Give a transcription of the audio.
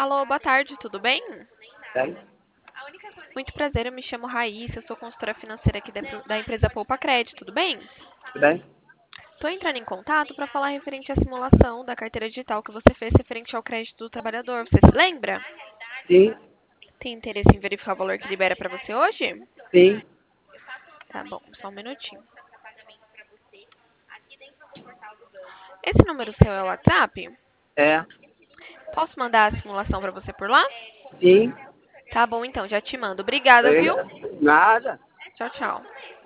Alô, boa tarde, tudo bem? Bem, Muito prazer, eu me chamo Raíssa, eu sou consultora financeira aqui da empresa Poupa Crédito, tudo bem? tudo bem? Estou entrando em contato para falar referente à simulação da carteira digital que você fez referente ao crédito do trabalhador. Você se lembra? Sim, Tem interesse em verificar o valor que libera para você hoje? sim, Tá bom, só um minutinho. Esse número seu é o WhatsApp? é, Posso mandar a simulação para você por lá? sim, Tá bom, então, já te mando. Obrigada, viu? nada. Tchau, tchau.